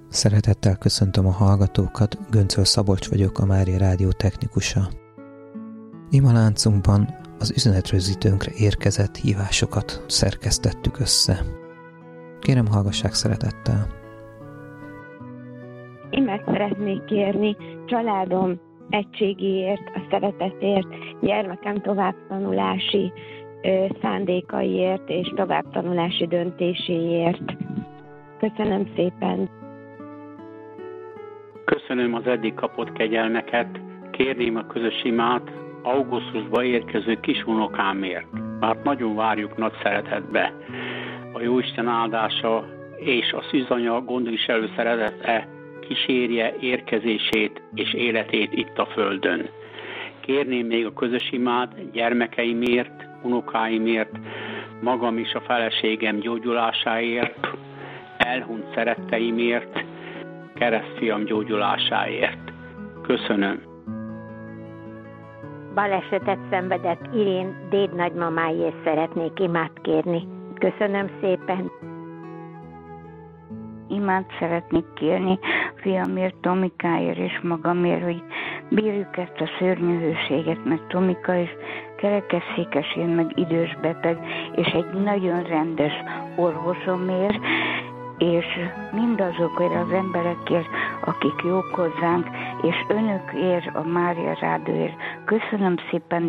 Szeretettel köszöntöm a hallgatókat, Göncöl Szabolcs vagyok, a Mária Rádió technikusa. Imaláncunkban az üzenetrögzítőnkre érkezett hívásokat szerkesztettük össze. Kérem, hallgassák szeretettel! Én meg szeretnék kérni családom egységéért, a szeretetért, gyermekem továbbtanulási szándékaiért és továbbtanulási döntéséért. Köszönöm szépen! Köszönöm az eddig kapott kegyelmeket, kérném a közös imát augusztusba érkező kisunokámért, mert nagyon várjuk nagy szeretetbe. A Jóisten áldása és a szűzanya gondviselő szeretete kísérje érkezését és életét itt a földön. Kérném még a közös imát gyermekeimért, unokáimért, magam és a feleségem gyógyulásáért, elhunyt szeretteimért, keresztfiam gyógyulásáért. Köszönöm. Balesetet szenvedett Irén dédnagymamáért szeretnék imát kérni. Köszönöm szépen. Imát szeretnék kérni fiamért, Tomikáért és magamért, hogy bírjuk ezt a szörnyű hőséget, mert Tomika is kerekesszékesén, meg idős beteg, és egy nagyon rendes orvosomért, és mindazokért az emberekért, akik jók hozzánk, és önökért, a Mária Rádióért. Köszönöm szépen.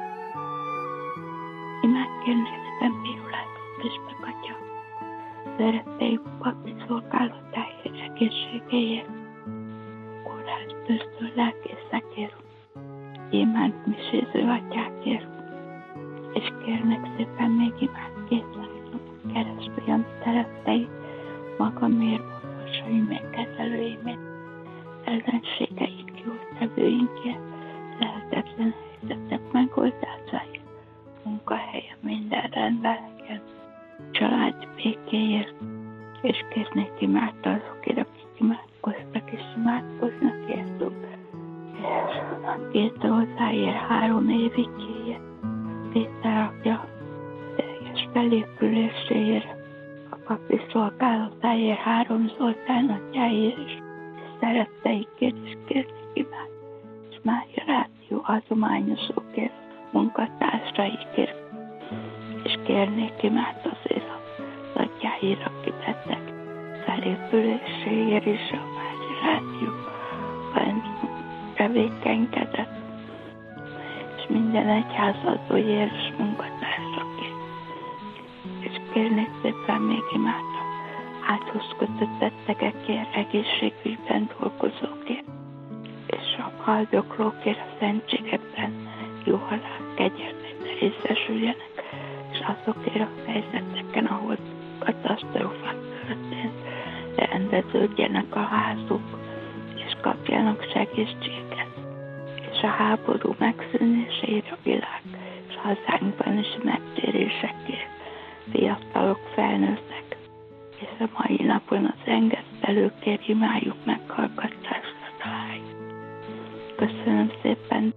Imát kérni Szent Pirulátot és Atya, szeretteik papi szolgálatáért, egészségéért, kórház köztől lelkészekért, imánt miséző atyákért, és kérnek szépen még imát készíteni keresztfiam szeretteit, magamért, orvosaimért, kezelőimért, ellenségeink, jótevőinkért, lehetetlen helyzetek megoldásáért, munkahelyen minden rendben legyen, család békéért, és kérnék imát azokért, akik imádkoztak és imádkoznak értük, és a két Rózáért 3 évikéért, Péter apja teljes felépüléséért, a papi szolgálatáért, 3 Zoltán atyáért és szeretteikért is kérnék imát, és Mária Rádió adományozókért, munkatársaikért, és kérnék imát azért az atyáért, aki beteg, felépüléséért is a Mária Rádióban tevékenykedett, és minden egyházadóért és munkatársakért. És kérnék szépen még imát a áthúzkodott bettegekért, egészségügyben dolgozókért, és a haldoklókért a szentségekben jó halál kegyelmében részesüljenek, és azokért a helyzeteken, ahol katasztrófák történt, rendeződjenek a házuk, és kapjanak segítséget, és a háború megszűnésére a világ, és hazánkban is megtérésekért, fiatalok, felnőttek, és a mai napon az engesztelőkért imádjuk meghallgatásra találjuk. Köszönöm szépen!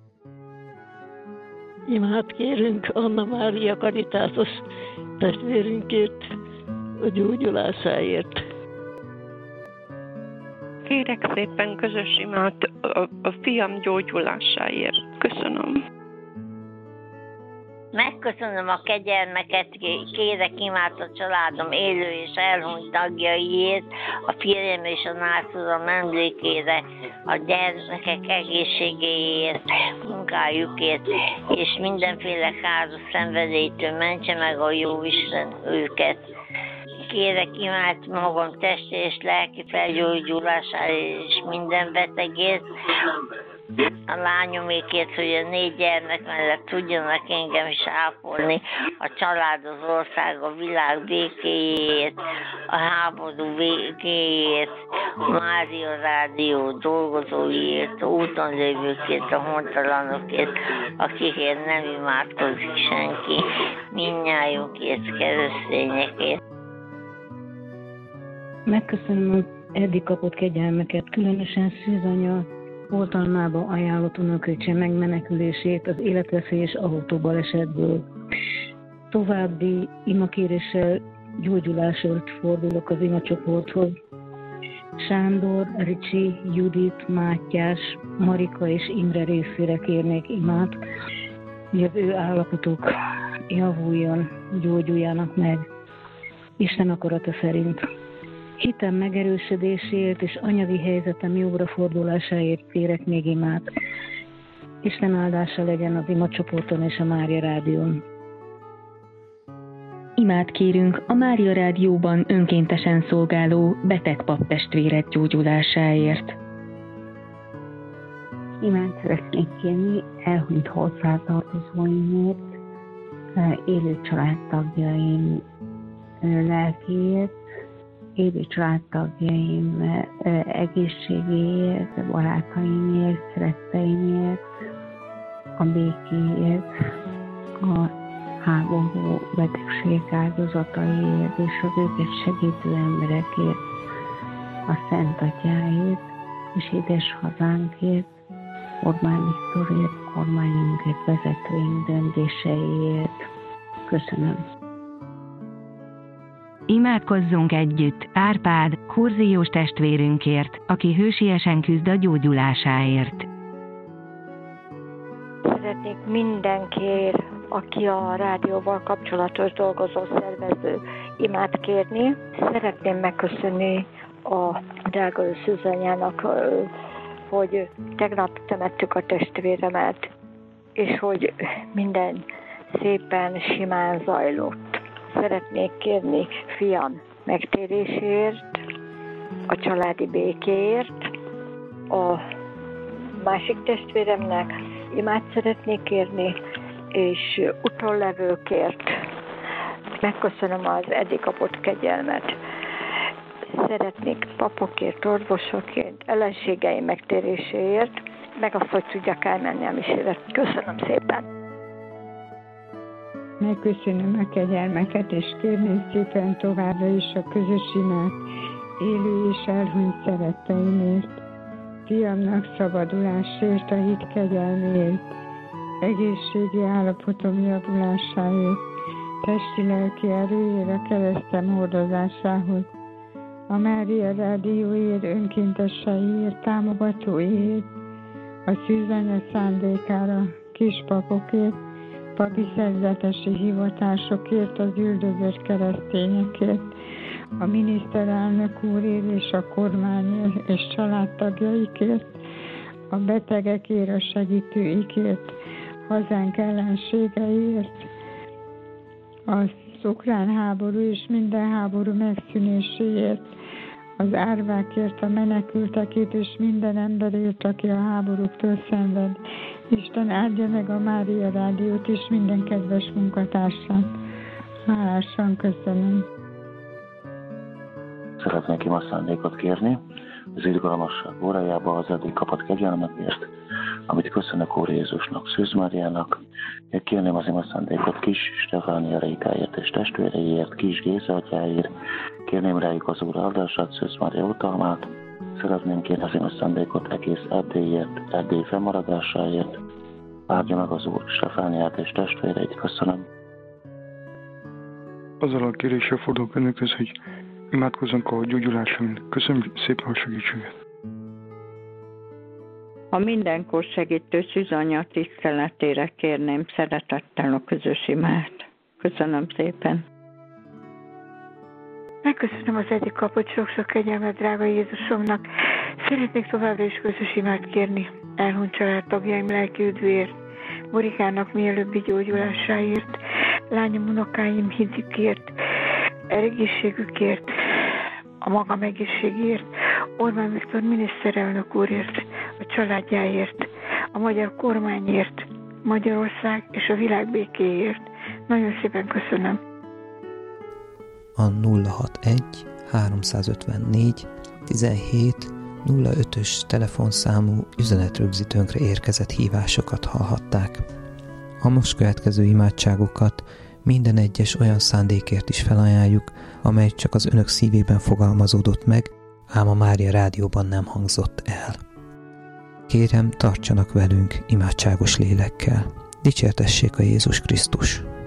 Imát kérünk Anna Mária Karitásos testvérünkért, a gyógyulásáért. Kérek szépen közös imát a fiam gyógyulásáért. Köszönöm. Megköszönöm a kegyelmeket, kérek imát a családom élő és elhunyt tagjaiért, a férjem és a nászúram emlékére, a gyermekek egészségéért, munkájukért, és mindenféle káros szenvedélytől mentse meg a Jóisten őket. Kérek imát magam testi és lelki felgyógyulásáért és minden betegért, a lányomékért, hogy a 4 gyermek mellett tudjanak engem is ápolni, a család, az ország, a világ békéjét, a háború végéjét, a Mária Rádió dolgozóiért, a úton lévőkért, a hontalanokért, akikért nem imádkozik senki, mindnyájunkért, keresztényekért. Megköszönöm az eddig kapott kegyelmeket, különösen Szűzanya oltalmába ajánlott unoköccse megmenekülését az életveszélyes autóbalesetből. További imakéréssel gyógyulásért fordulok az imacsoporthoz. Sándor, Ricsi, Judit, Mátyás, Marika és Imre részére kérnék imát, hogy az ő állapotuk javuljon, gyógyuljanak meg Isten akarata szerint. Hitem megerősödéséért és anyagi helyzetem jobbra fordulásáért kérek még imát. Isten áldása legyen az imacsoporton és a Mária Rádión. Imát kérünk a Mária Rádióban önkéntesen szolgáló beteg paptestvérek gyógyulásáért. Imát szeretnék kérni elhunyt hozzátartozóimért, élő családtagjaim lelkéért, élő családtagjaim egészségéért, barátaimért, szeretteimért, a békéért, a háború betegség áldozataiért és az őket segítő emberekért, a Szent Atyáért és édes hazánkért, Orbán Viktorért, kormányunkért, vezetőink döntéseiért. Köszönöm. Imádkozzunk együtt Árpád, Horziós testvérünkért, aki hősiesen küzd a gyógyulásáért. Szeretnék mindenkiért, aki a rádióval kapcsolatos dolgozó szervező, imát kérni. Szeretném megköszönni a drága Szűzanyának, hogy tegnap temettük a testvéremet, és hogy minden szépen, simán zajlott. Szeretnék kérni fiam megtérésért, a családi békéért, a másik testvéremnek imát szeretnék kérni, és utollevőkért megköszönöm az eddig kapott kegyelmet. Szeretnék papokért, orvosokért, ellenségeim megtéréséért, meg azt, hogy tudjak elmenni a misére. Köszönöm szépen! Megköszönöm a kegyelmeket, és kérném szépen továbbra is a közös imát élő és elhunyt szeretteimért, fiamnak szabadulásért, a hit kegyelméért, egészségi állapotom javulásáért, testi-lelki erőért, a keresztem hordozásához, a Mária Rádióért, önkénteseiért, támogatóért, a Szűzanya szándékára, kispapokért, papi szerzetesi hivatásokért, az üldözött keresztényekért, a miniszterelnök úrért és a kormányért és családtagjaikért, a betegekért, a segítőikért, hazánk ellenségeiért, az ukrán háború és minden háború megszűnéséért, az árvákért, a menekültekért és minden emberért, aki a háborúktól szenved. Isten áldja meg a Mária Rádiót és minden kedves munkatársát. Hálásan köszönöm. Szeretnék ima szándékot kérni az irgalmasság órájába az eddig kapott kegyelmekért, amit köszönök Úr Jézusnak, Szűz Máriának. Kérném az ima szándékot Kis Stefánia Rékáért és testvéreiért, Kis Géza atyáért. Kérném rájuk az Úr áldását, Szűz Mária utalmát. Szeretném kérni az ima szándékot egész Erdélyért, Erdély fennmaradásáért. Áldja meg az Úr Stefániát és testvéreit. Köszönöm. Azzal a kéréssel fordulok önökhöz, hogy imádkozzunk a gyógyulásomért. Köszönöm szépen a segítséget. A mindenkor segítő Szűzanya tiszteletére kérném szeretettel a közös imát. Köszönöm szépen. Megköszönöm az eddig kapott sok-sok kegyelmet, drága Jézusomnak. Szeretnék továbbra is közös imát kérni elhunyt családtagjaim lelki üdvéért, Morikának mielőbbi gyógyulásáért, lányom, unokáim hídükért, egészségükért, a magam egészségért, Orbán Viktor miniszterelnök úrért, a családjáért, a magyar kormányért, Magyarország és a világ békéért. Nagyon szépen köszönöm. A 061 354 17 05-ös telefonszámú üzenetrögzítőnkre érkezett hívásokat hallhatták. A most következő imádságokat minden egyes olyan szándékért is felajánljuk, amely csak az önök szívében fogalmazódott meg, ám a Mária Rádióban nem hangzott el. Kérem, tartsanak velünk imádságos lélekkel. Dicsértessék a Jézus Krisztus!